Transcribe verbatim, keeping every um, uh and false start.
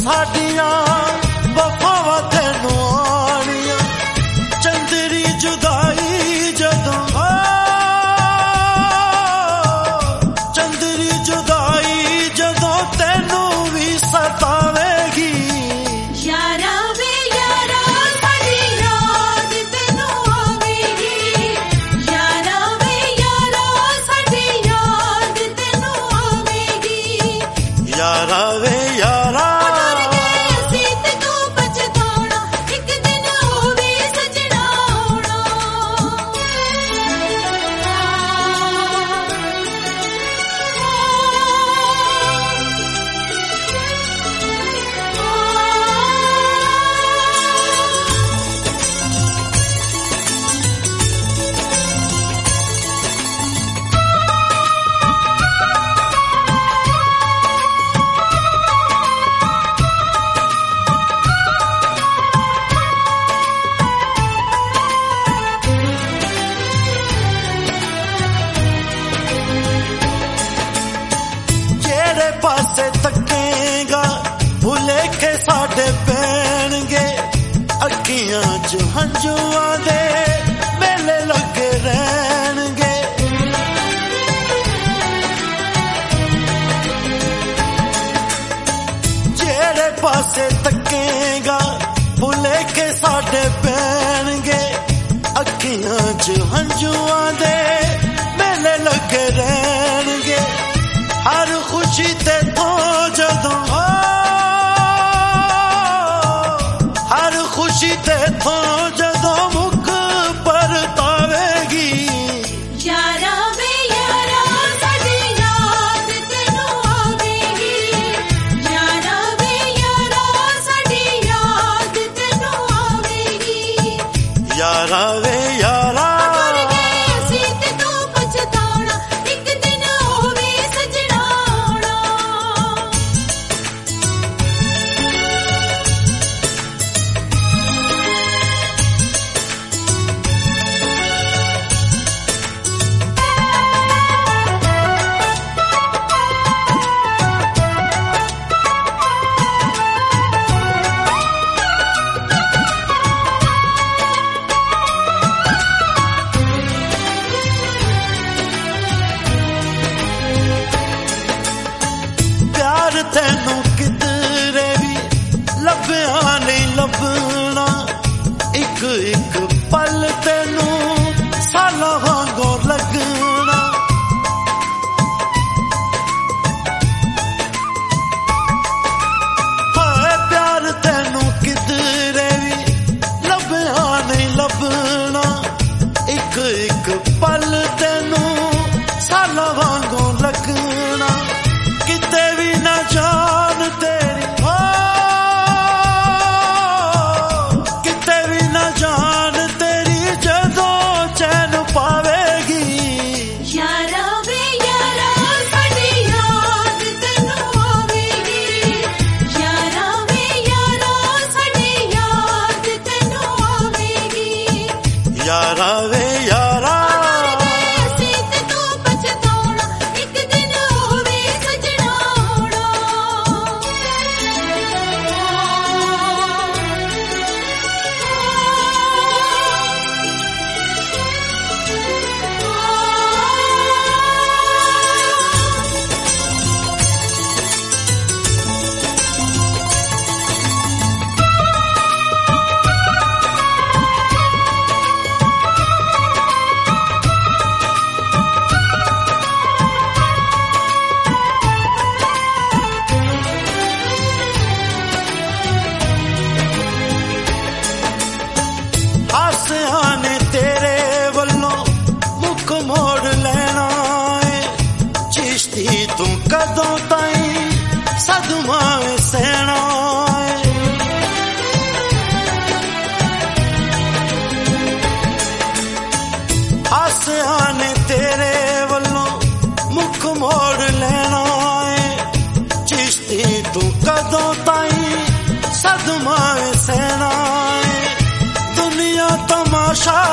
ਸਾਡੀਆਂ ਵਫਾਵਾਂ ਤੈਨੂੰ ਆਣੀਆਂ ਚੰਦਰੀ ਜੁਦਾਈ ਜਦੋਂ ਚੰਦਰੀ ਜੁਦਾਈ ਜਦੋਂ ਤੈਨੂੰ ਵੀ ਸਤਾਵੇਗੀ ਯਾਰਾ ਵੇ ਯਾਰਾ ਸਾਡੀ ਯਾਦ ਤੈਨੂੰ ਆਵੇਗੀ ਯਾਰਾ ਵੇ ਯਾਰਾ ਸਾਡੀ ਯਾਦ ਤੈਨੂੰ ਆਵੇਗੀ ਯਾਰਾ ਵੇ ਯਾਰਾ ਪਾਸੇ ਤੱਕੇਗਾ ਭੁਲੇਖੇ ਸਾਡੇ ਪੈਣਗੇ ਅੱਖੀਆਂ 'ਚ ਹੰਝੂਆਂ ਦੇ ਮੇਲੇ ਲੱਗੇ ਰਹਿਣਗੇ ਜਿਹੜੇ ਪਾਸੇ ਤੱਕੇਗਾ ਭੁਲੇਖੇ ਸਾਡੇ ਪੈਣਗੇ ਅੱਖੀਆਂ 'ਚ ਹੰਝੂਆਂ ਦੇ ਮੇਲੇ ਲੱਗੇ ਰਹਿਣਗੇ ਹਰ ਖੁਸ਼ੀ ਤੇ ਤੋਂ ਜਦੋਂ ਹਰ ਖੁਸ਼ੀ ਤੇ ਤੋਂ ਜਦੋਂ ਮੁੱਖ ਪਰਤਾਵੇਗੀ ਯਾਰਾ ਵੇ ਯਾਰਾ ਸਾਡੀ ਯਾਦ ਤੈਨੂੰ ਆਵੇਗੀ ਯਾਰਾ ਵੇ ਯਾਰਾ ਸਾਡੀ ਯਾਦ ਤੈਨੂੰ ਆਵੇਗੀ ਯਾਰਾ ਵੇ ਯਾਰਾ ਤੈਨੂੰ ਕਿਧਰੇ ਵੀ ਲੱਭਿਆ ਨਹੀਂ ਲੱਭਣਾ ਇੱਕ ਇੱਕ ਪਲ ਤੈਨੂੰ ਸਾਲਾਂ ਵਾਂਗੋਂ ਲੱਗਣਾ ਹਾਏ ਪਿਆਰ ਤੈਨੂੰ ਕਿਧਰੇ ਵੀ ਲੱਭਿਆ ਨਹੀਂ ਲੱਭਣਾ ਇੱਕ ਇੱਕ ਪਲ ਤੈਨੂੰ ਸਾਲਾਂ ਵਾਂਗੋਂ ਲੱਗਣਾ ਕਿਤੇ ਵੀ ਨਾ ਜਾਨ ਤੇਰੀ ਹੋ ਕਿਤੇ ਵੀ ਨਾ ਜਾਨ ਤੇਰੀ ਜਦੋਂ ਚੈਨ ਪਾਵੇਗੀ ਯਾਰਾ ਵੇ ਯਾਰਾ ਸਾਡੀ ਯਾਦ ਤੈਨੂੰ ਆਵੇਗੀ ਯਾਰਾ ਵੇ ਯਾਰਾ ਸਾਡੀ ਯਾਦ ਤੈਨੂੰ ਆਵੇਗੀ ਯਾਰਾ ਵੇ ਯਾਰਾ ਹਾਸਿਆਂ ਨੇ ਤੇਰੇ ਵੱਲੋਂ ਮੁੱਖ ਮੋੜ ਲੈਣਾ ਏ ਚਿਸ਼ਤੀ ਤੂੰ ਕਦੋਂ ਤਾਈਂ ਸਦਮਾ ਸਹਿਣਾ ਏ ਹਾਸਿਆਂ ਨੇ ਤੇਰੇ ਵੱਲੋਂ ਮੁੱਖ ਮੋੜ ਲੈਣਾ ਏ ਚਿਸ਼ਤੀ ਤੂੰ ਕਦੋਂ ਤਾਈਂ ਸਦਮਾ ਸਹਿਣਾ ਏ ਦੁਨੀਆ ਤਮਾਸ਼ਾ